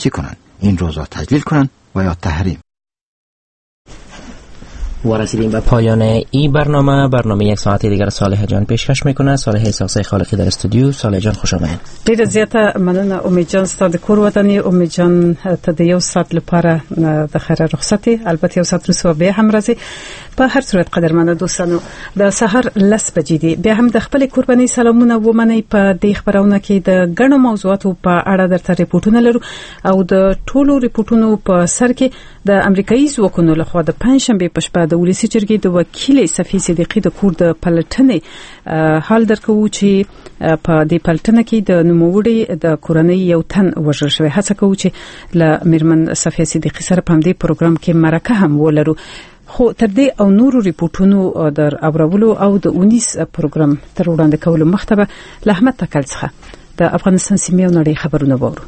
بررسی کنند، این روز را تجلیل کنند و یا تحریم. و رسیدیم به پایان این برنامه یک ساعتی دیگر صالح جان پیشکش میکنه. صالح اسحاقی خالقی در استودیو. صالح جان خوش آمدید. ډیره زیاته مننه امید جان، ستاسو د کور وطني امید جان ته د یو ساعت لپاره د خیر رخصتي، البته یو ساعت رسو به هم راځي. په هر صورت قدرمنه دوستانو، د سحر لس بجې دي، بیا هم د خپل قرباني سلامونه ومنئ. په دې خبرونه کې د غنو موضوعاتو په اړه درته ریپورتونه لرو او د ټولو ریپورتونو په سر کې د امریکایي ځواکونو لخوا د پنځشنبه په شپه د ولسی جرګې د وکیل صفی صدیقی د کور د پلټنې حال درکو چې په دې پلټنه کې د نوموړي د کورنۍ یو تن وژل شوی. هڅه کوو چې له میرمن صفی صدیقی سره په دې پروګرام کې مرکه هم ولرو، خو تر دې او نورو ریپورتونو در اورولو او د 19 پروګرام تر وړاندې کولو مخته له احمد تکل څخه د افغانستان سیمې او نړۍ خبرونه وورو.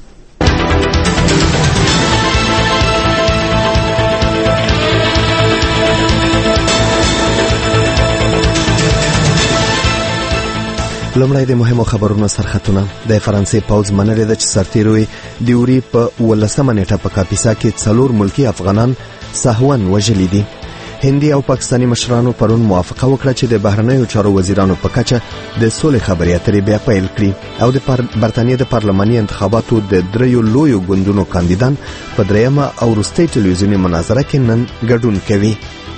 لومړی د مهمو خبرونو سرخطونه. د فرانسې پوځ منلې ده چې سرتیرو د یوري په 18 نیټه په کاپیسا کې 4 ملکی افغانان سهون وژلي دي. هندي او پاکستاني مشرانو پرون موافقه وکړه چې د بهرنیو چارو وزیرانو په کچه د سولې خبرې اترې بیا پیل کړي او د برتانیې د پارلماني انتخاباتو د دریو لویو ګوندونو کاندیدان په دریمه او وروستۍ ټلویزیوني مناظره کې نن ګډون کوي.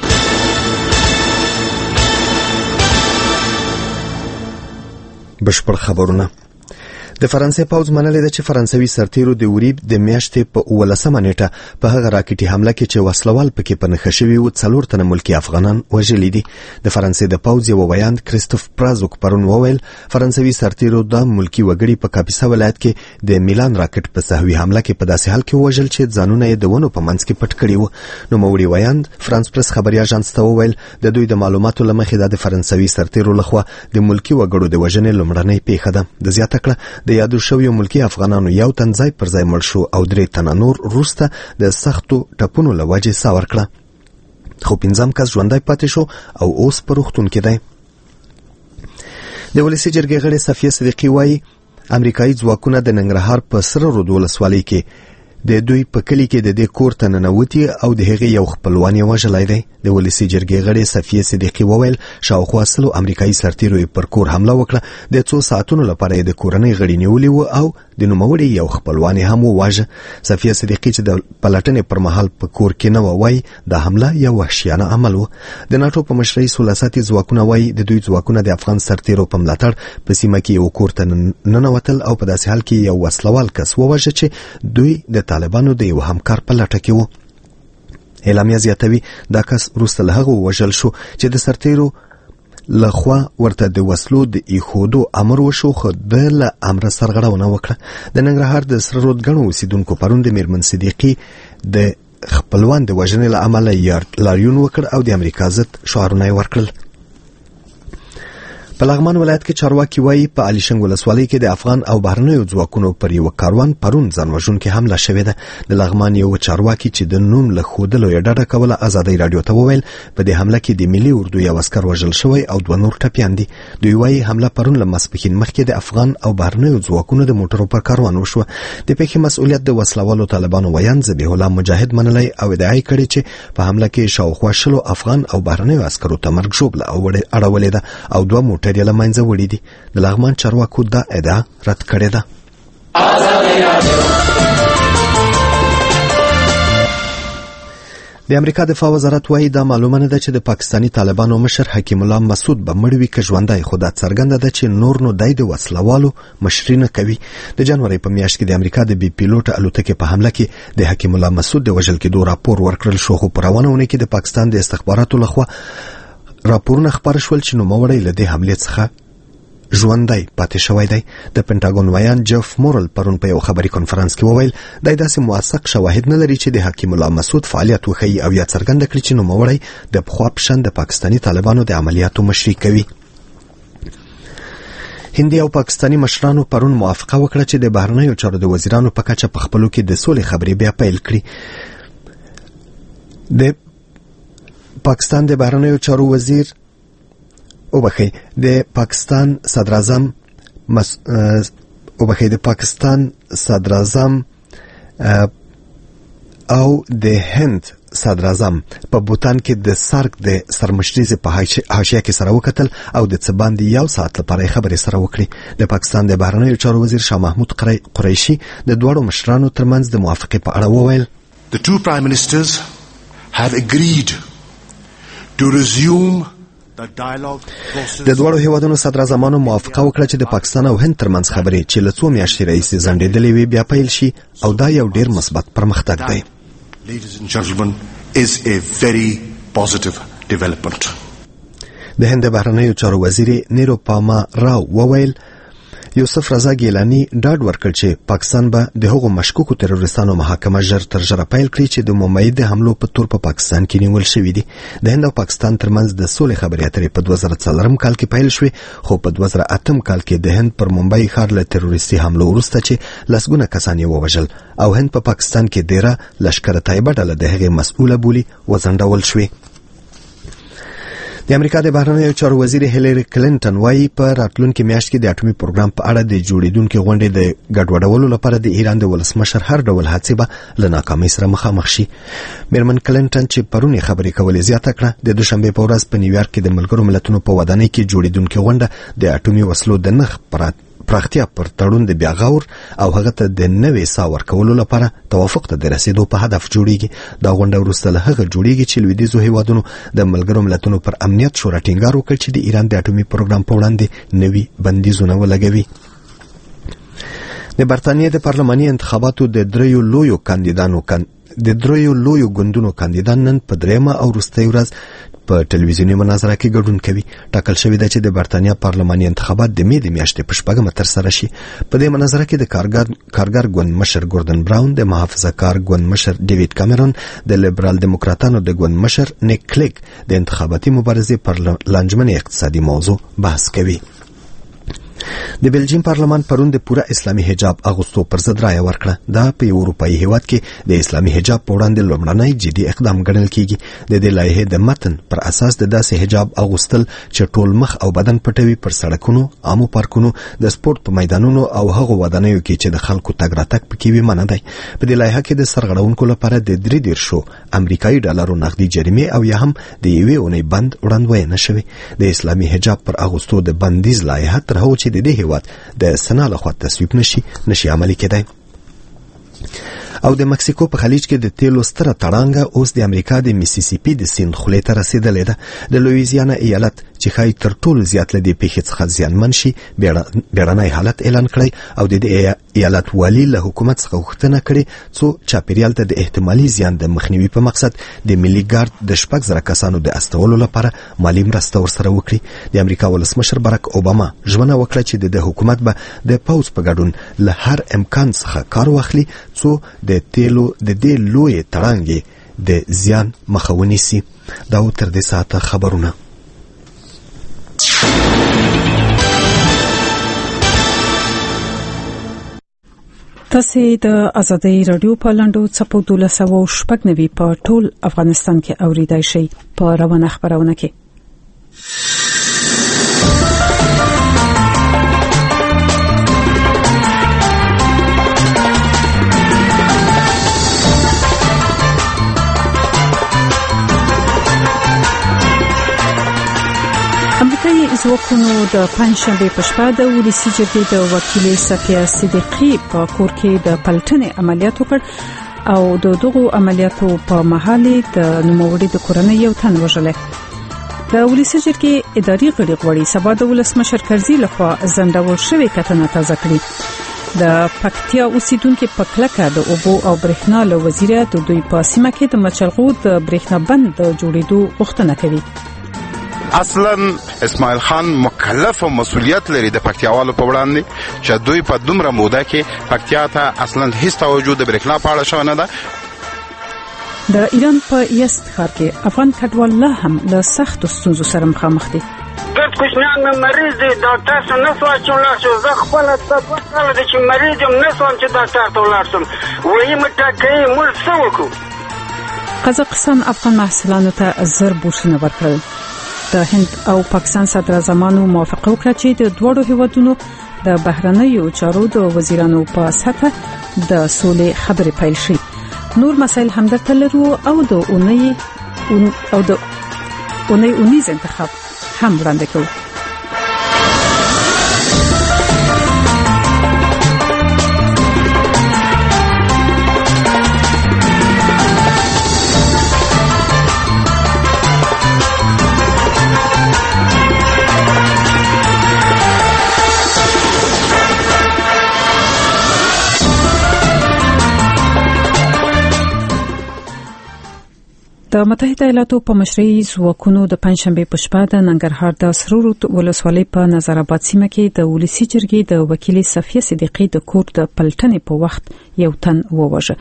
بشپړ خبرونه. د فرانسې پوځ منلې ده چې فرانسوي سرتیرو د وریب د میاشتې په 18 نیټه په هغه راکټي حمله کې چې وسلوال پکې په نښه شوي و 4 تنه ملکی افغانان وژلي دي. د فرانسې د پوځ یو ویاند کریستوف پرازوک پرون وویل فرانسوي سرتیرو د ملکی وګړي په کاپیسا ولایت کې د میلان راکټ په سهوي حمله کې په داسې حال کې وژل چې ځانونه یې د ونو په منځ کې پټ کړي وو. نو موري ویاند فرانس پرس خبري اژانس ته وویل د دوی د معلوماتو لمخې د فرانسوي سرتیرو لخوا د ملکی وګړو د وژنې لومړنۍ پیښه ده. د زیاته کړه د یادو شویو ملکی افغانانو یو تن ځای پر ځای مړ شو او 3 تنه نور وروسته د سختو ټپونو له وجې ساه ورکړه، خو 5 کس ژوندی پاتې شو او اوس په روغتون کې دی. د ولسی جرګې غړي صفیه صدیقی وایي امریکایي ځواکونه د ننګرهار په سره رود ولسوالۍ کې د دوی په کلی کې د دې کور ته ننوتي او د هغې یو خپلوان یې وژلی دی. د ولسی جرګې غړي صفیه صدیقی وویل شاوخوا 100 امریکایي سرتیرو پر کور حمله وکړه، د 2 ساعتونو لپاره یې د کورنۍ غړي نیولي وو او د نوموړي یو خپلوان یې هم وواژه. صفیه صدیقی چې د پلټنې پر مهال په کور کې نه وای د حمله یو وحشیانه عمل و. د ناتو په مشرۍ سولاساتي ځواکونه وای د دوی ځواکونه د افغان سرتیرو په ملاتړ په سیمه کې یو کور ته ننوتل او په داسې حال کې یو وسلوال کس وواژه چې دوی د طالبانو د یو همکار په لټه کې وو. اعلامیه زیاتوي دا کس وروسته له هغه وژل شو چې د سرتیرو لخوا ورته د وسلو د ایښودو امر وشو، خو د له امر سرغړونه وکړه. د ننګرهار د سره رود ګڼو اوسیدونکو پرون د میرمن صدیقی د خپلوان د وژنې له امله لاریون وکړ او د امریکا ضد شعارونه یې ورکړل. په لغمان ولایت کې چارواکي وایي په علیشنګ ولسوالۍ کې د افغان او بهرنیو ځواکونو پر یو کاروان پرون ځان وژونکې حمله شوې ده. د لغمان یو چارواکي چې د نوم له ښودلو یې ډډه کوله ازادۍ راډیو ته وویل په دې حمله کې د ملي اردو یو عسکر وژل شوی او 2 نور ټپیان دي. دوی وایي حمله پرون له ماسپښین مخکې د افغان او بهرنیو ځواکونو د موټرو پر کاروان وشوه. د پیښې مسؤلیت د وسلوالو طالبانو ویاند ذبیح الله مجاهد منلی او ادعا یې کړې چې په حمله کې شاوخوا 100 افغان او بهرنیو عسکرو ته مرګ ژوبله اړولې ده او 2 موټر یې له منځه وړي دي. د لغمان چارواکو دا ادعا رد کړې ده. د امریکا دفاع وزارت وایي دا معلومه نه ده چې د پاکستاني طالبانو مشر حکیم الله مسعود به مړ وي که ژوندی، خو دا څرګنده ده چې نور نو دی د وسلوالو مشري نه کوي. د جنوري په میاشت کې د امریکا د بي پیلوټ الوتکې په حمله کې د حکیم الله مسعود د وژل کېدو راپور ورکړل شو، خو په روانه اونۍ کې د پاکستان د استخباراتو لخوا راپورونه خپاره شول چې نوموړی له دې حملې څخه ژوندی پاتې شوی دی. د پنټاګون ویان جف مورل پرون په یو خبري کنفرانس کې وویل دا داسې موثق شواهد نه لري چې د حکیم الله مسعود فعالیت وښیي او یا څرګنده کړي چې نوموړی د پخوا په شان د پاکستاني طالبانو د عملیاتو مشري کوي. هندي او پاکستاني مشرانو پرون موافقه وکړه چې د بهرنیو چارو د وزیرانو په کچه په خپلو کې د سولې خبرې بیا پیل کړي. د پاکستان د بهرنیو چارو وزیر د پاکستان صدراعظم او د هند صدر اعظم په بوتان کې د سارک د سرمشريزه په حاشیه کې سره وکتل او د څه باندې یو ساعت لپاره خبرې سره وکړي. د پاکستان د بهرنیو چارو وزیر شاه محمود قریشي د دوړو مشرانو ترمنځ د موافقه په اړه وویل: The two prime ministers have agreed to resume the dialogue process. د دوړو هیوادونو صدر اعظمانو موافقه وکړه چې د پاکستان او هند ترمنځ خبرې چې له 2 میاشتې راهیسې ځنډېدلې وي بیا پیل شي او دا یو ډیر مثبت پرمختګ دی. Ladies and gentlemen, is a very positive development. د هند بهرنیو چارو وزیر نیروپاما راو وویل: یوسف رضا ګیلانی ډاډ ورکړ چې پاکستان به د هغو مشکوکو تروریستانو محاکمه ژر تر ژره پیل کړي چې د ممید حملو په تور په پاکستان کې نیول شوی دي. د هند او پاکستان ترمنځ د سولې خبرې اترې په 2004 کال کې پیل شوې، خو په 2008 کال کې د هند پر ممبئی ښار له تروریستي حملو وروسته چې لسګونه کسان یې ووژل او هند په پاکستان کې ډیره لشکره طیبه ډله د هغې مسؤله بولي وځنډول شوې. د امریکا د بهرنیو چارو وزیر هیلری کلینټن وايي په راتلونکي میاشت کې د اټومي پروګرام په اړه د جوړیدونکو غونډې د ګډوډولو لپاره د ایران د ولسمشر هر ډول هڅې به له ناکامۍ سره مخامخ شي. میرمن کلینټن چې پرونی خبرې کولې زیاته کړه د دوشنبه په ورځ په نیویارک کې د ملګرو ملتونو په ودانۍ کې جوړیدونکو غونډه د اټومي وسلو د نخ پراختیا پر تړون د بیا غور او هغه ته د نوې سا ورکولو لپاره توافق ته د رسیدو په هدف جوړیږي. دا غونډه وروسته له هغه جوړیږي چې لویدیځو هیوادونو د ملګرو ملتونو پر امنیت شورا ټینګار وکړ چې د ایران د اټومي پروګرام په وړاندې نوي بندیزونه ولګوي. د برتانیې د پارلماني انتخاباتو د دریو لویو ګوندونو کاندیدان نن په درېمه او وروستۍ ورځ په ټلویزیوني مناظره کې ګډون کوي. ټاکل شوی دی چې د برتانیا پارلماني انتخابات د مې د میاشتې په 4 ترسره شي. په دې مناظره کې د کارګر ګوند مشر ګوردن براون، د محافظه کار ګوند مشر ډیوید کامرون، د لیبرال دیموکراتانو د ګوند مشر نیک کلیګ د انتخاباتي مبارزې پر لانجمنې اقتصادي موضوع بحث کوي. د بلجیم پارلمان پرون د پوره اسلامي حجاب اغوستو پر ضد رایه ورکړه. دا په اروپایي هیواد کې د اسلامي حجاب په وړاندې لومړنی جدي اقدام ګڼل کیږي. د دې لایحې د متن پر اساس د داسې حجاب اغوستل چې ټول مخ او بدن پټوي پر سړکونو، عامو پارکونو، د سپورت په میدانونو او هغو ودانیو کې چې د خلکو تګ راتګ پکې وي منع دی. په دې لایحه کې د سرغړونکو لپاره د 3 امریکایي ډالرو نغدي جریمه او یا هم د 1 اونۍ بند وړاندوینه شوی. د اسلامي حجاب پر اغوستو د بندیز لایحه تر هغه چې د دې هیواد د سنا لخوا تصویب نشي عملي کېدای. او د مکسیکو په خلیج کې د تیلو ستره تړانګه اوس د امریکا د میسیسیپي د سیند خولې ته رسیدلې ده. د لویزیانا ایالت چې ښایي تر ټولو زیات له دې پیښې څخه زیانمن شي بیړنی حالت اعلان کړی او د دې ایالت والی له حکومت څخه غوښتنه کړې څو چاپیریال ته د احتمالي زیان د مخنیوي په مقصد د ملي ګارد د 6,000 کسانو د استولو لپاره مالی مرسته ورسره وکړي. د امریکا ولسمشر براک اوباما ژمنه وکړه چې د حکومت به د پوز په ګډون له هر امکان څخه کار واخلي څو د تیلو د دې لوی تړانګې د زیان مخه ونیسي. دا تر دې ساعته خبرونه. تاسو د ازادۍ رادیو په لاندو چپو 1290 په ټول افغانستان کې اوریدای شئ په روانه خبرونه کې. امریکایي ځواکونو د پنځشنبه په شپه د ولسی جرګې د وکیل صفیه صدیقی په کور کې د پلټنې عملیات وکړ او دغه عملیاتو په محل د نوموړي د کورنۍ یو تن وژل. د ولسی جرګې اداري غړي سبا د ولسمشر کرزي لخوا زندول شوی کتنه تازه کړي. د پکتیا اوسیدونکو په کلکه د اوبو او برېښنا له وزیر د دوی په سیمه کې د مچلغو د برېښنا بند د جوړېدو غوښتنه کوي. اصلا اسماعیل خان مکلف او مسؤلیت لري د پکتیاوالو په وړاندې چې دوی په دومره موده کې پکتیا ته اصلا هیڅ توجه د برېښنا په اړه شوی نه ده. د ایران په یزد ښار کې افغان کډوال لا هم له سختو ستونزو سره مخامخ دي. ګرد کوچنیان مې مریض دي، ډاکټر ته نه سوه چې ولاړ شم. زه خپله دوه کاله ده چې مریض یم، نه سوم چې ډاکټر ته ولاړ شم. وایي مې ټاکوي موږ څه وکړو. قزاقستان افغان محصلانو ته 1000 بورسونه ورکړل. د هند او پاکستان صدر اعظمانو موافقه وکړه چې د دوړو هیوادونو د بهرنیو چارو د وزیرانو په سطح د سولې خبرې پیل شي. نور مسایل هم درته لرو او د اونیز انتخاب هم وړاندې کوو. د متحده ایالاتو په مشرۍ ځواکونو د پنځشنبه په شپه د ننګرهار د سرورود ولسوالۍ په نظر آباد سیمه کې د ولسی جرګې د وکیل صفیه صدیقی د کور د پلټنې په وخت یو تن ووژه.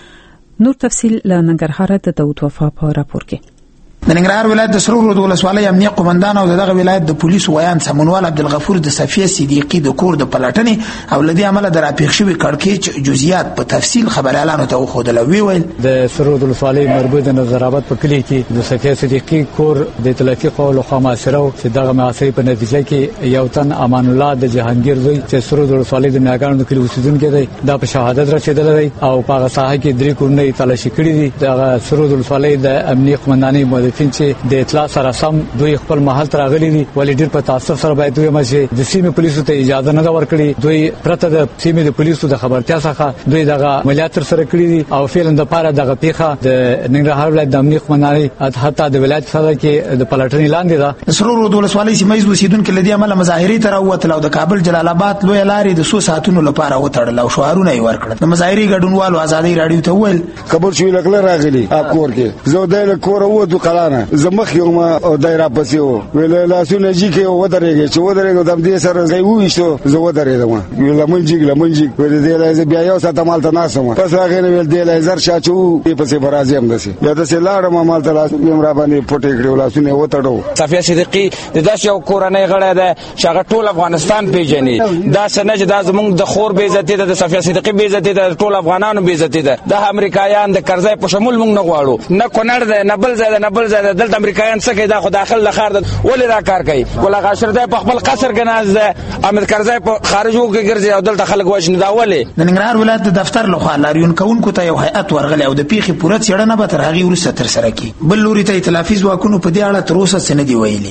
نور تفصیل له ننګرهار د داود وفا په راپور کې. د ننګرهار ولایت د سرورود ولسوالۍ امنیه قومندان او دغه ولایت د پولیسو ویان سمونوال عبدالغفور د صفیه صدیقی د کور د پلټنې او لدی عمله د راپیښ شوی کړکېچ جزئیات په تفصیل خبريالانو ته وښودل. ویل د سرورود ولسوالۍ مربوط د نظر آباد په کلی کې د صفیه صدیقی کور د اطلاعاتي قوالو خاماسره چې دغه معاصري په نتیجه کې یو تن امان الله د جهانگیر زوی چې سرورود ولسوالۍ د میاګانو د کلی اوسیدونکو دی دا په شهادت رسیدل دی او په هغه ساحه کې درې کورونه تلاشي کړي دي. دغه سرورود ولسوالۍ د امنیه قومندانۍ چې د اطلاع سره سم دوی خپل محل تر غلي دي ولې ډیر په تاسف سره باید دوی مشه د سیمه پولیسو ته اجازه نه ورکړي. دوی پرته د سیمه د پولیسو د خبرتیا څخه دوی دغه عملیات سره کړی دي او فعلا د پاره دغه پیخه د ننګرهار ولایت د امنیه قومندانۍ حتی د ولایت سره کې د پلټنې لاندې ده. سرورود ولسوالۍ سیمه ییز اوسیدونکو لدی عمله مظاهرې تر ووتل او د کابل جلال آباد لوی لارې د 100 ساعتونو لپاره وتړل او شعارونه یې ورکړل. د مظاهرې ګډونوالو ازادي رادیو ته ویل خبر شوی لکه راغلی اکور کې زه د کور وته قلانه زمخ یو ما دایره پسې ویل لاسونه جی کې ودرېږي چې ودرېږي د دې سره زې وښتو زه ودرېدم ویل لمنجیګ ویل دې لای بیا یو ساته مال ته ناسم پس هغه ویل دې لای زر شاچو پسې برازي هم دسي یا دسه لاړم مال ته لاسونه را باندې پټې کړو لاسونه وتړو. صفیه صدیقی د داس یو کورنۍ غړی ده چې هغه ټول افغانستان پیژني. دا سنه چې دا زمونږ د خور بې عزتي ده د صفیه صدیقی بې عزتي ده ټول افغانانو بې عزتي ده. د امریکایان د کرزای په شمول موږ نه غواړو نه کونړ ده نه بل ځای ده نه بل ځای ده دلته امریکایان څه کوي دا خو داخل لخر ده ولې دا کار کوي ولا غاشر ده په خپل قصر کې ناز ده امیر کرزای په خارجو کې ګرځي او دلته خلک وښنه دا ولې. د ننګرهار ولایت د دفتر لخوا لاریون کوونکو ته یو هیئت ورغلی او د پیښې پوره څېړنه به تر هغې وروسته ترسره کړي. بل لوري ته ائتلافي ځواکونو په دې اړه تر اوسه څه نه دي ویلي.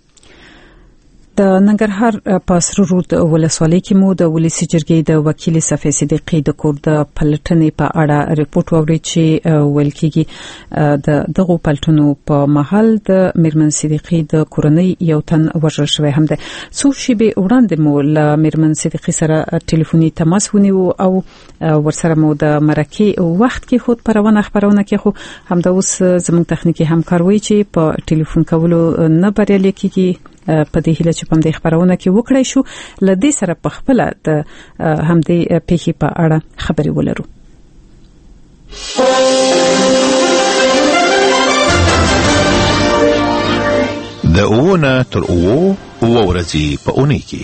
د ننګرهار په سرورود ولسوالۍ کې مو د ولسی جرګې د وکیل صفیه صدیقی د کور د پلټنې په اړه ریپورت واورید چې ویل کېږي د دغه پلټنو په محل د میرمن صدیقی د کورنۍ یو تن وژل شوی هم ده. څو شیبې وړاندې مو له میرمن صدیقی سره ټلیفوني تماس ونیو او ورسره مو د مرکه وخت کې خود خبرونه کې خو همدا اوس زموږ تخنیکی همکار وایي چې په ټلیفون کولو نه بریالي کېږي. په دې هیله چې په دې خبرونه کې وکړای شو ل دې سره په خپل د همدې پیښې په اړه خبرې ولرو. د اوونه تر اوو ورځې په اونۍ کې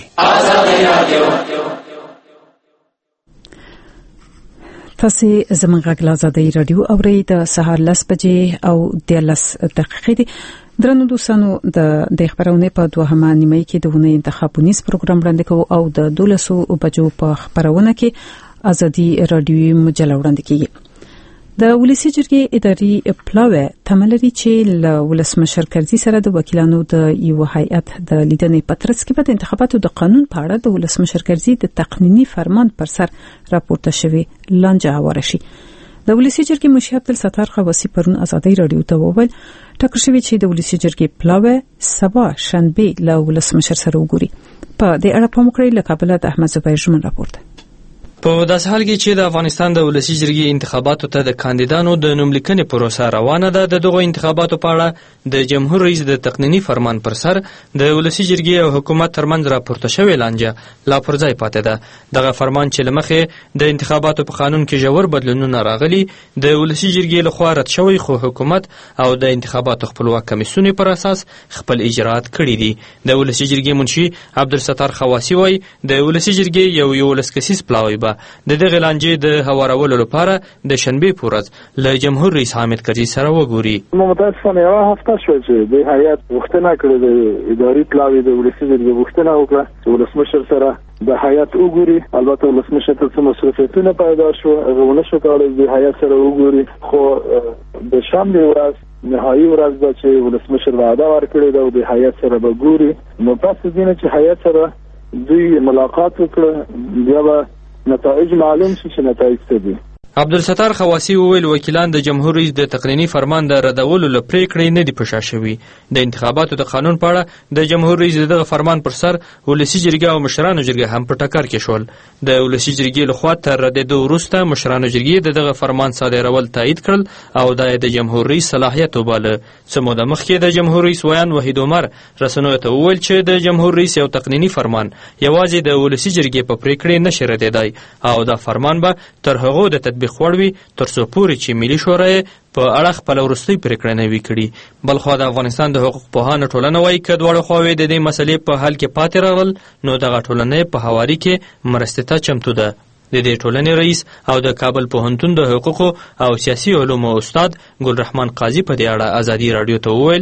تاسو زموږ غږ آزادۍ رادیو اورئ. د سهار 10 بجې او 13 دقیقې دي. درنو دوستانو د خبرونه په دوهمه نیمه کې د ونې انتخابونیز پروګرام وړاندې کوو او د 12 بجو په خبرونه کې ازادي رادیو مجله وړاندې کیږي. د ولسی جرګې اداري پلاوی تملري چې ل ولسمشر کرزي سره د وکیلانو د یو هیئت د لیدنې پترڅ کې په انتخاباتو د قانون په اړه د ولسمشر کرزي د تقنینی فرمان پر سر راپورته شوی لانجه هواره شي. د ولسی جرګې مشر عبدالستار خواسی پرون ازادي رادیو ته وویل ټاکل شوی چې د ولسی جرګې پلاوی سبا شنبه له ولسمشر سره وګوري. په دې اړه په مکرې له کابل د احمد زبیر ژمن راپورته. په داسې حال کې چې د افغانستان د ولسی جرګې انتخاباتو ته د کاندیدانو د نوملیکنې پروسه روانه ده، د دغو انتخاباتو په اړه د جمهور رئیس د تقنینی فرمان پر سر د ولسی جرګې او حکومت ترمنځ راپورته شوې لانجه لا پر ځای پاتې ده. دغه فرمان چې لمخې د انتخاباتو په قانون کې ژور بدلونونه راغلي، د ولسی جرګې لخوا رد شوی، خو حکومت او د انتخاباتو خپلواک کمیسیون پر اساس خپل اجراءات کړي دي. د ولسی جرګې منشي عبدالستار خواسی وایي د ولسی جرګې یو لس کسیز پلاوی به د دغه لانجې د هوارولو لپاره د شنبې په ورځ له جمهور رئیس حامد کرزي سره وګوري. متاسفانه یوه هفته شوه چې د هیات غوښتنه کړې د اداري پلاوي د ولسي جرګې غوښتنه وکړه چې ولسمشر سره د هیات وګوري. البته ولسمشر ته څه مصروفیتونه پیدا شو هغه ونه شو کولی د هیات سره وګوري، خو د شنبې ورځ نهایي ورځ ده چې ولسمشر وعده ورکړې ده او د هیات سره به ګوري. نو پس دینه چې هیات سره دوی ملاقات وکړه بیا به نتایج معلوم شي چې نتایج څه دي. عبدالستار خواسی وویل وکیلان د جمهور رئیس د تقنینی فرمان د ردولو له پریکړې نه دي په شا شوي. د انتخاباتو د قانون په اړه د جمهور رئیس دغه فرمان پر سر ولسي جرګه او مشرانو جرګه هم په ټکر کې شول. د ولسي جرګې لخوا تر ردېدو وروسته مشرانو جرګې دغه فرمان صادرول تایید کړل او د جمهور رئیس صلاحیت وباله. څه موده مخکې د جمهور رئیس ویان وحید عمر رسنیو ته وویل چې د جمهور رئیس یو تقنینی فرمان یوازې د ولسي جرګې په پریکړې نشي ردېدای او دا فرمان به تر هغو د تطبیق خوړوي تر څو پورې چې ملي شورا په اړه خپل وروستۍ پریکړه نه وي کړې. بلخوا د افغانستان د حقوق پوهانو ټولنه وایي که دواړه خواوې د دې مسلې په حل کې پاتې راغلل نو دغه ټولنه په هواري کې مرستې ته چمتو ده. د دې ټولنې رئیس او د کابل پوهنتون د حقوقو او سیاسي علومو استاد ګلرحمان قاضي په دې اړه ازادي رادیو ته وویل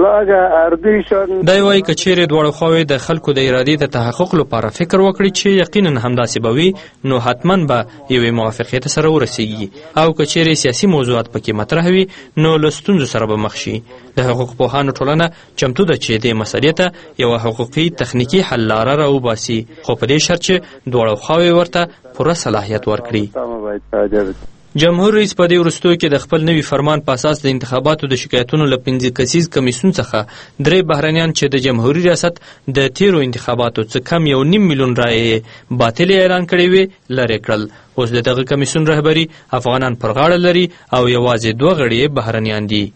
دا وایي که چیرې دواړه خواوې د خلکو د ارادې د تحقق لپاره فکر وکړي چې یقینا همداسې به وي نو حتما به یوې موافقې سره ورسیږي او که چیرې سیاسي موضوعات پکې مطرح وي نو له ستونزو سره به مخ شي. د حقوق پوهانو ټولنه چمتو ده چې دې مسلې ته یوه حقوقي تخنیکي حل لاره راوباسي خو په دې شرط چې دواړه خواوې ورته پوره صلاحیت ورکړي. جمهور رئیس په دې وروستیو کې د خپل نوي فرمان په اساس د انتخاباتو د شکایتونو له 5 کسیز کمیسیون څخه 3 بهرنیان چې د جمهوریت ریاست د تیرو انتخاباتو څخه کم 1.5 میلیون رایې باطل اعلان کړي وي لرې کړل. اوس دغه کمیسیون رهبری افغانان پر غاړه لري او یوازې 2 غړي بهرنیان دي.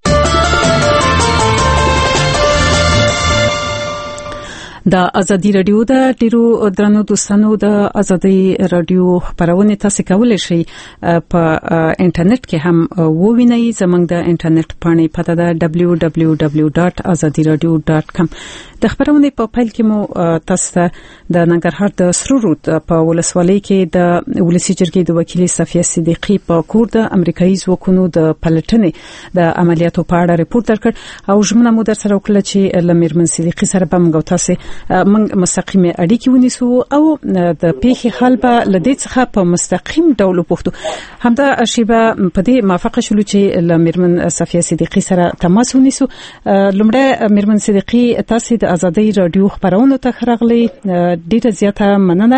د ازادي رادیو د ډیرو درنو دوستانو د ازادي رادیو خبرونه تاسو کولای شئ په انټرنیټ کې هم ووینئ. زموږ د انټرنیټ پاڼې پته ده www.azadiradio.com. د خبرونه په پیل کې مو تاسو ته د ننګرهار د سرورود په ولسوالۍ کې د ولسي جرګې د وکیل صفیه صدیقی په کور د امریکایي ځواکونو د پلټنې د عملیاتو په اړه ریپورت درکړ او ژمنه مو در سره وکړه چې لمیرمن صدیقی سره به موږ تاسو موږ مستقیم اړیکې ونیسو او د پیښې حل به لدې څخه په مستقیم ډول وپوښتو. همدا شیبه په دې موافقه شول چې لمیرمن صفیه صدیقی سره تماس ونیسو. لومړی میرمن صدیقی تاسو د ازادي رادیو خبرونه ته راغلي ډیره زیاته مننه.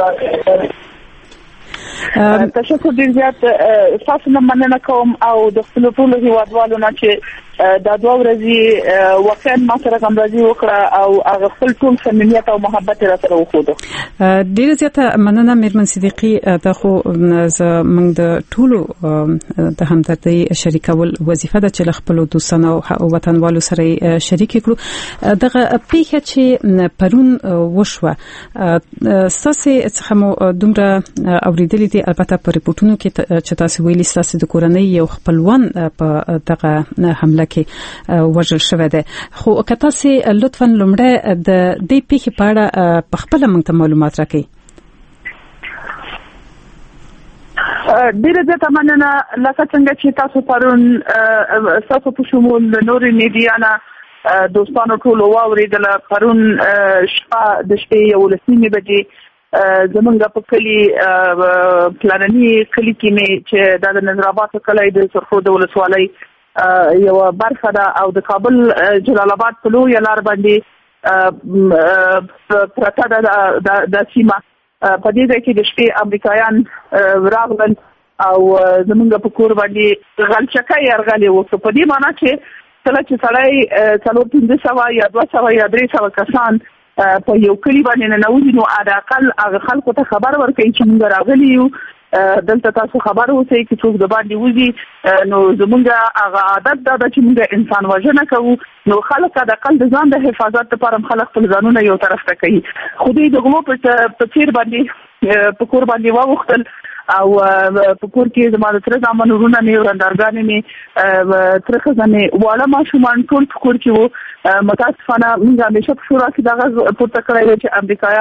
تشکر ډیر زیات تاسو نه مننه کوم او د خپل ټول هیوادوالو نه چې دا 2 ورځې واقعا ما سره همراهي وکړه او هغه خپل ټول صمیمیت او محبت را سره وښوده. ډیر زیاته مننه میرمن صدیقی. دا خو زموږ د ټولو د همدردۍ شریکول وظیفه ده چې خپل دوستانو او وطنوالو سره شریک کړو. دغه پیښه چې پرون وشوه ساسي څخه مو دومره اوریدلې دي البته په ریپورتونو کې چې تاسو ویلي تاسو د کورنۍ یو خپلوان په دغه حمله کې وژل شوی دی. خو که تاسو لطفا لومړی د دې پیښې په اړه په خپل موږ ته معلومات راکړئ. ډیره زیاته مننه. لکه څنګه چې تاسو پرون تاسو په شمول نوري میډیا دوستانو ټول واوریدل پرون شپه د شپې 11 بجې زمونږ په کلی پلاننی کلی کې مې چې د نظر آباد کلی د سرخود ولسوالۍ یو برخه ده او د کابل جلال آباد په لوی لار باندې پرته د سیمه په دې ځای کې د شپې امریکایان راغلل او زمونږ په کور باندې غلچکه یرغلې وکړه. په دې معنی چې کله چې سړی 400 یا 200 یا 300 کسان په یو کلی باندې نه نوځي نو اقل هغه خلکو ته خبر ورکړي چې موږ راغلي یو دلته تاسو خبر اوسئ چې څوک د باندې وځي نو زمونږ هغه عادت دا چې موږ انسان وژنه کوو نو خلک د اقل د ځان د حفاظت لپاره خلک خپل ځانونه یو طرف ته کوي. خو دې د غلو په تیر باندې په کور باندې واوختل او په کور کې زموږ تر ځامن ورونه نه ورندارګانې نه تر خزانه واړه ماشومان ټول په کور کې وو. متاسفانه موږ همیشه په شورا کې دا پورته کړی چې امریکایان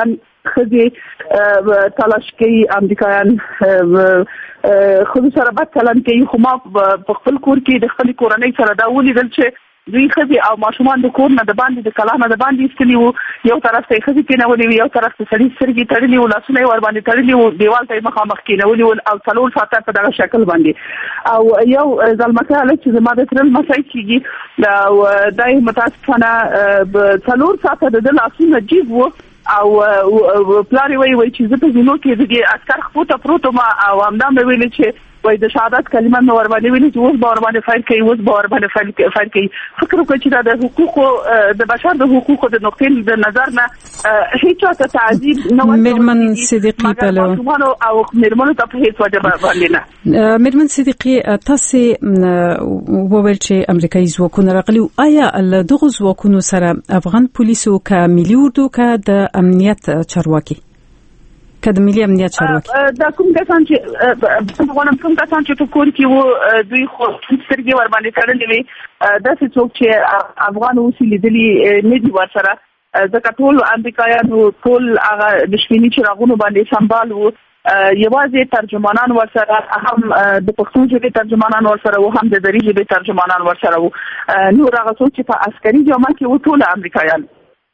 خځې تلاش کوي امریکایان خو سره بد چلند کوي. خو ما په خپل کور کې د خپل کورنۍ سره دا ولیدل چې دوی خځې او ماشومان د کور نه د باندې د کلا نه د باندې ایستلي وو. یو طرف ته خځې کېنولې وي، یو طرف ته سړي سترګې تړلې وو، لاسونه یې ور باندې تړلي وو، دیوال ته یې مخامخ کېنولي وو او 4 ساعته په دغه شکل باندې. او یو ځلمکه هلک چې زما د ترل مسای کېږي دا یې متاسفانه 4 ساعته د لاسونه جیب وو او پلار یې وایي چې زه په زینو کې د عسکر خپوته پروت وم او همدا مې ویلې چې وای د شهادت کلمه مې ور باندې ویلې چې اوس به ور باندې فایل کوي، اوس به ور باندې فایل کوي. فکر وکړئ چې دا د حقوقو د بشر د حقوقو د نقطې د نظر نه هیڅ څه تعذیب نه وایي. میرمن صدیقی پلو او میرمنو ته په هیڅ وجه باندې نه. میرمن صدیقی تاسو وویل چې امریکایي ځواکونه راغلي، آیا له دغه ځواکونو سره افغان پولیسو کا ملي اردو کا د امنیت چارواکي کله ملي امنیت چارواکي دا کوم کسان چې غواړم کوم کسان چې په کور کې وو دوی خو سترګې ور باندې تړلې وي، داسې څوک چې افغان اوسې لیدلي نه دي ورسره، ځکه ټول امریکایانو ټول هغه د شپیني چراغونو باندې سمبال وو. یوازې ترجمانان ورسره، هم د پښتو ژبې ترجمانان ورسره وو، هم د دري ژبې ترجمانان ورسره وو. نور هغه څوک چې په عسکري جامه کې وو ټول امریکایان.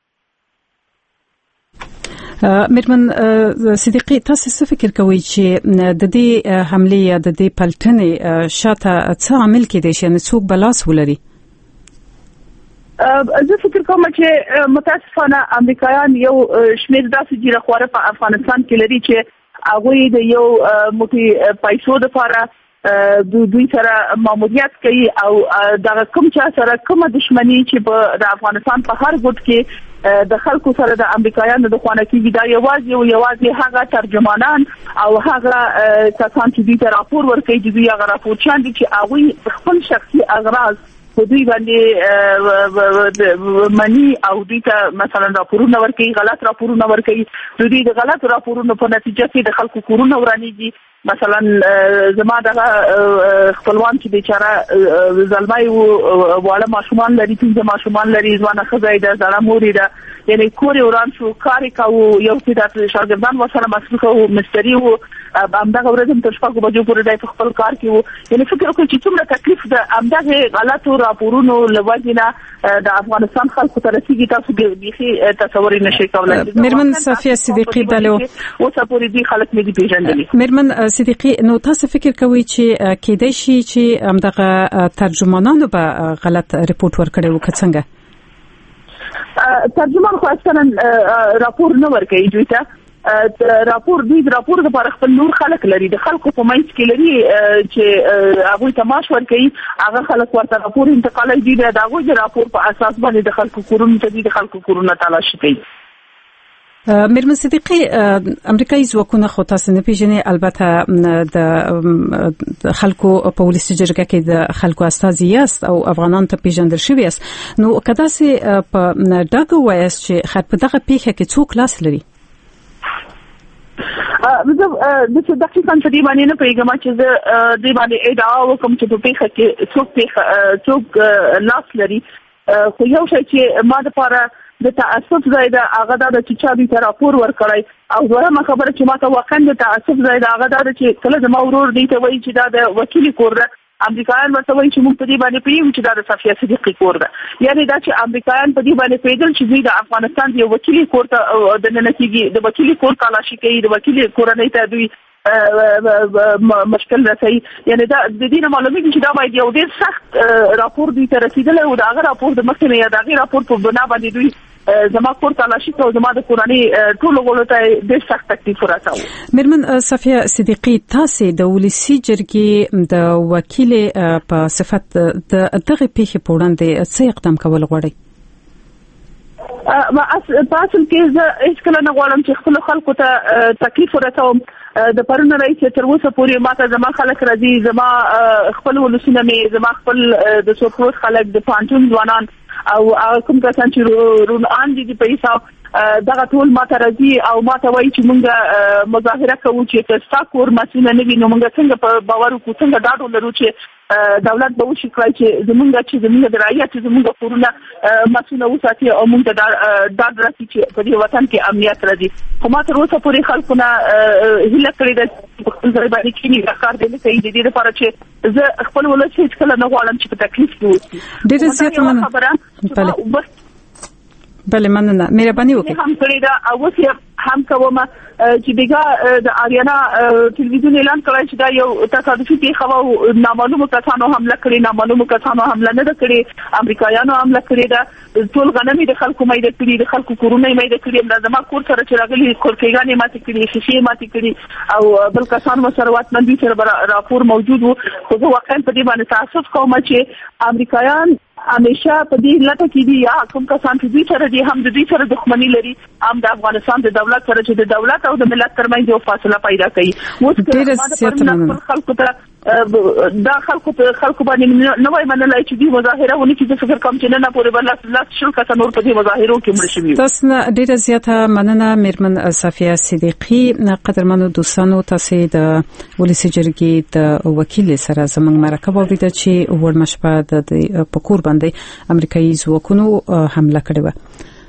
میرمن صدیقی تاسو څه فکر کوئ چې د دې حمله یا د دې پلټنې شاته څه عامل کېدای شي، یعنې څوک بلاس ولري؟ زه فکر کوم چې متاسفانه امریکایان یو شمېر داسې جیره خواره په افغانستان کې لري چې هغوی د یو موټي پیسو دپاره دوی سره ماموریت کوي او دغه کوم چا سره کومه دشمني چې د افغانستان په هر ګوټ کې د خلکو سره د امریکایانو د خوانه کېږي، دا یوازې هغه ترجمانان او هغه کسان چې دوی ته راپور ورکوي چې دوی هغه راپورچیان دي چې هغوی خپل شخصي اغراض په دوی باندې منی او دوی ته مثلا راپورونه ورکوي، غلط راپورونه ورکوي. دوی د غلط راپورونو په نتیجه کې د خلکو کورونه ورانېږي. مثلا زما دغه خپلوان چې بیچاره زلمای وو، واړه ماشومان لري، 5 ماشومان لري، ځوانه ښځه ده، زړه مور ده، یعنی کور وران شو، کار کوو، یو څه د شاګردان ورسره مصروف وو، مستری وو، همدغه ورځ هم تر 6 بجو پورې د خپل کار کې وو. یعنی فکر وکړئ چې څومره تکلیف د همدغه غلطو راپورونو لوجې نه د افغانستان خلکو ته رسیږي، تاسو بيخي تصور نه شئ کولای. میرمن صفیه صدیقی بلو اوس پورې دي خلک مې دي پیژندلي. میرمن صدیقی نو تاسو فکر کوئ چې کېدای شي چې همدغه ترجمانانو به غلط ریپورت ورکړي وو که څنګه؟ ترجمان خو اصلا راپور نه ورکوي دوی ته. راپور لپاره خپل نور خلک لري، د خلکو په منځ کې لري چې هغوی ته معاش ورکوي، هغه خلک ورته راپور انتقالوي، دوی د هغوی د راپور په اساس باندې د خلکو کورونو ته د خلکو کورونه تلاشي کوي. میرمن صدیقی امریکایي ځواکونه خو تاسو نه پیژنئ، البته د خلکو په ولسي جرګه کې د خلکو استازي یاست او افغانان ته پیژندل شوي یاست، نو که داسې په ډاګه وایاست چې خیر په دغه پیښه کې څوک لاس لري؟ زه د دقیقاً په دې باندې نه پوهېږم چې زه دې باندې ادعا وکړم چې په پیښه کې څوک لاس لري. خو یو شی چې ما دپاره د تعصب ځای ده هغه دا ده چې چا دوی ته راپور ورکړی، او دویمه خبره چې ما ته واقعا د تعصب ځای ده هغه دا ده چې کله زما ورور دوی ته وایي چې دا د وکیلي کور ده، امریکایان ورته وایي چې موږ په دې باندې پوهېږو چې دا د صفیه صدیقي کور ده. یعنې دا چې امریکایان په دې باندې پوهېدل چې دوی د افغانستان د یو وکیلي کور ته دننه کېږي، د وکیلي کور تلاشي کوي، د وکیلي کورنۍ ته دوی مشکل رسوي. یعنی دا د دې نه معلومیږي چې دا باید یو ډېر سخت راپور دوی ته رسېدلی او د هغه راپور د مخکې نه یا د هغې راپور په بنا باندې دوی زما کور تلاشي کوي، زما د کورنۍ ټولو غړو ته ډېر سخت تکلیف ورساوه. میرمن صفیه صدیقی تاسو د ولسي جرګې د وکیلې په صفت د دغه پیښې په وړاندې څه اقدام کول غواړئ؟ په اصل کې زه هیڅکله نه غواړم چې خپلو خلکو ته تکلیف ورسوم. د پرون رئیس تر اوسه پورې ماته زما خلک راځي، زما خپل ولسونه مې، زما خپل د سوپروت خلک، د پانټون ځوانان او کوم کسان چې رونان دي په حساب دغه ټول ماته راځي او ماته وایي چې موږ مظاهره کوو چې تاسو کور مسؤل نه وي نو موږ څنګه په باور وکړو څنګه ډاډ ولرو چې دولت به وشي کړی چې زموږ د رعیت زموږ کورونه مسؤل وساتي او موږ ډاډ راسي چې په دې وطن کې امنیت راځي خو ما تر اوسه پورې خلکونه هیله کړې ده په خپل ځای باندې کینی کار دی کوي د دې لپاره چې زه خپل ولس هیڅ کله نه غواړم چې په تکلیف کې اوسي ډېر زیات مننه بله مننه مهرباني وکړئ هم کړی دا او اوس هم کوم چې بیګا د آریانا ټلویزیون اعلان کړی چې دا یو تصادفي پیښه و نامعلومو کسانو حمله کړې نامعلومو کسانو حمله نه کړې امریکایانو حمله کړې ده ټول غنمې د خلکو مېده کړې د خلکو کورونه مېده کړې لازمه کور سره چې راغلي کورکېګانې ماتې کړې شیشې ماتې کړې او بل کسان مسروات من دي سره راپور موجود وو خو زه واقعا په دې باندې تاسف کوم چې امریکایان همیشه په دې لټه کې دي یا کوم کسان چې دوی سره دي هم د دوی سره دښمني لري هم د افغانستان د دولت سره چې د دولت او د ملت ترمنځ یو فاصله پیدا کوي اوس خلکو ته دا خلکو باندې نه وای منلای چې دوی مظاهره ونی چې فکر کوم چې نه پورې بل لاس شل کسان نور په دې مظاهرو کې مړ شوي تاسو ډیره زیاته مننه میرمن صفیه صدیقی قدرمنو دوستانو تاسو د ولسی جرګې د وکیل سره زموږ مرکه واوریده چې ورمشپه د پکور باندې امریکایي ځواکونو حمله کړې و.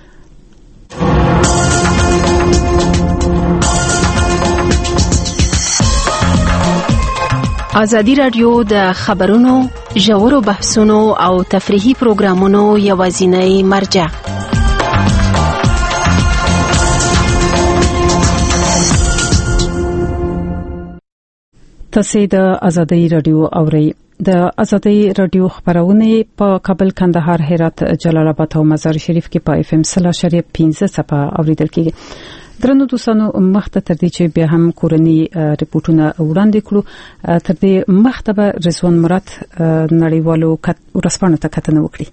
ازادي راډیو د خبرونو ژورو بحثونو او تفریحي پروګرامونو یوازینی مرجع تاسو د ازادي راډیو اورئ. د ازادي راډیو خبرونه په کابل، کندهار، هرات، جلال آباد او مزار شریف کې په FM 0.15 صفه اوریدل کیږي. درنو دوستانو مخته تر دې چې بیا هم کورنی ریپورتونه وړاندې کړو تر دې مخته رضوان مراد نړیوالو ورسپانه ته کتنه وکړي.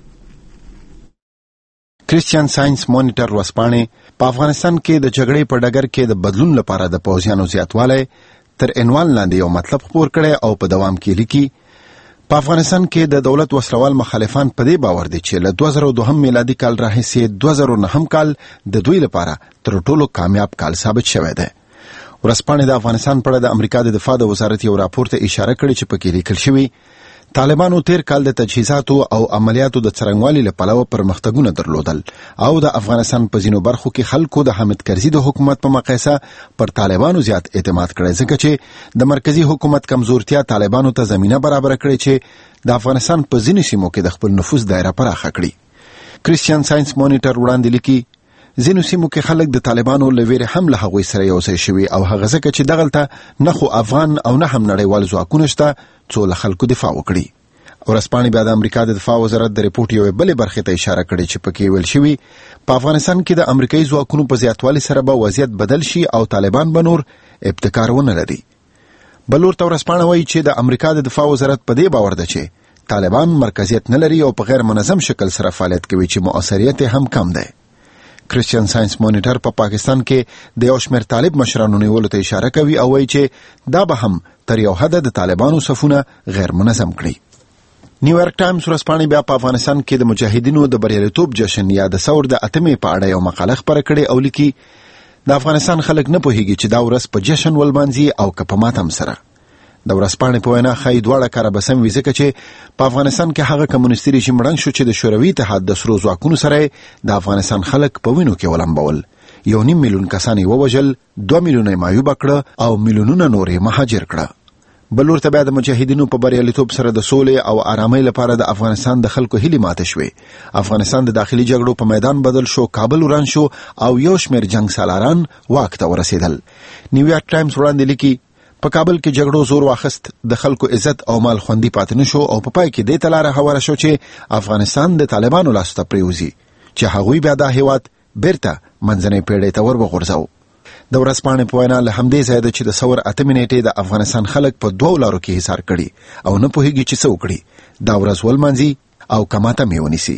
کریسچین ساينس مانیټر ورسپانه په افغانستان کې د جګړې په ډګر کې د بدلون لپاره د پوځیانو زیاتوالی تر عنوان لاندې یو مطلب خپور کړي او په دوام کې لیکي په افغانستان کې د دولت وسلوال مخالفان په دې باور دي چې له 2002 میلادي کال راهیسې 2009 کال د دوی لپاره تر ټولو کامیاب کال ثابت شوی دی. ورسپانه د افغانستان په اړه د امریکا د دفاع د وزارت یو راپور ته اشاره کړې چې پکې لیکل شوی طالبانو تیر کال د تجهیزاتو او عملیاتو د څرنګوالي لپاره پرمختګونه درلودل او د افغانستان په ځینو برخو کې خلکو د حامد کرزي د حکومت په مقایسه پر طالبانو زیات اعتماد کړی ځکه چې د مرکزی حکومت کمزورتیا طالبانو ته زمينه برابر کړې چې د افغانستان په ځینو سیمو کې د خپل نفوذ دایره پراخه کړي. کریسچین ساينس مانیټر وړاندې لیکي ځینو سیمو کې خلک د طالبانو لویره حمله هغوی سره یو ځای شوي او هغه ځکه چې دغلته نه خو افغان او نه هم نړیوال ځواکونه شته څو له خلکو دفاع وکړي. ورسپانه بیا د امریکا د دفاع وزارت د ریپورت یو بلې برخې ته اشاره کړې چې پکې ویل شوی په افغانستان کې د امریکایي ځواکونو په زیاتوالي سره به وضعیت بدل شي او طالبان به نور ابتکار ونه لري. بلور ته ورسپانه وایي چې د امریکا د دفاع وزارت په دې باور ده چې طالبان مرکزیت نه لري او په غیر منظم شکل سره فعالیت کوي چې مؤثریت هم کم ده. کریسچین ساينس مانیټر په پاکستان کې د یو شمېر طالب مشرانو نیولو ته اشاره کوي او وایي چې دا به هم تر یو حد د طالبانو صفونه غیر منظم کړي. نیویارک ټایمز ورسپانه بیا په افغانستان کې د مجاهدینو د بریالیتوب جشن یا د ثور د اتمې په اړه یو مقاله خپره کړې او لیکي د افغانستان خلک نه پوهیږي چې دا ورځ په جشن ولمانځي او که په ماتم سره. د ورسپانه په وینا خای دواړه کار به سم وي ځکه چې په افغانستان کې هغه کمونیستي رژیم ړنګ شو چې د شوروي اتحاد د سرو ځواکونو سره د افغانستان خلک په وینو کې ولمبول. 1.5 میلیون کسان یې ووژل، 2 میلیونه معیوب کړه او میلیونونه نورې مهاجر کړه. بلور ته بیا د مجاهدینو په بریالیتوب سره د سولې او آرامۍ لپاره د افغانستان د خلکو هیلې ماته شوې. افغانستان د داخلي جګړو په میدان بدل شو، کابل وران شو او یو شمېر جنگ سالاران واک ته ورسېدل. نیویارک ټایمز وړاندې لیکي په کابل کې جګړو زور واخست، د خلکو عزت او مال خوندي پاتې نشو او په پای کې دې تلاره هواره شو چې افغانستان د طالبانو لاس ته پریوزي چې هغوی بیا دا هیواد بیرته منځنۍ پیړۍ ته ور وغورځاو. د ورسپانه په وینا له همدې ځای چې د ثور اتمې نیټې د افغانستان خلک په 2 لارو کې حصار کړي او نه پوهیږي چې څه وکړي، دا ورځ ولمانځي او کماته میونیسي.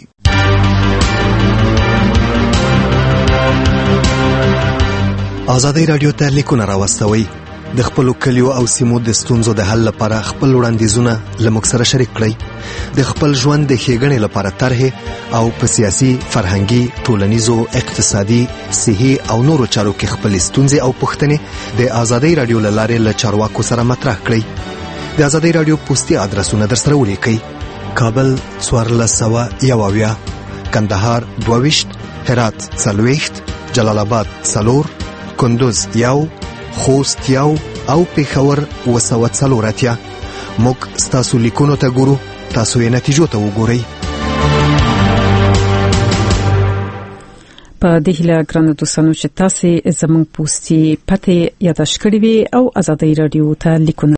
ازادي راډیو ته لیکونه راوستوي د خپل کلیو او سیمو د ستونزو د حل لپاره خپل وړاندیزونه لمک سره شریک کړئ د خپل ژوند د ښېګڼې لپاره طرحې او په سیاسي فرهنګي ټولنیزو اقتصادي صحي او نورو چارو کې خپل ستونزې او پوښتنې د آزادۍ رادیو له لارې له چارواکو سره مطرح کړئ د آزادۍ رادیو پوسټي ادرسونه درسره ولیکئ کابل 1401 کندهار 22 هرات 40 جلال آباد 4 کندوز 1 خوست 1 او پېښور 240 موږ ستاسو لیکونو ته ګورو تاسو یې نتیجو ته وګورئ په دې هیله ګرانو دوستانو چې تاسو زموږ پوسټي پته یاداښت کړئ او آزادۍ رادیو ته لیکونه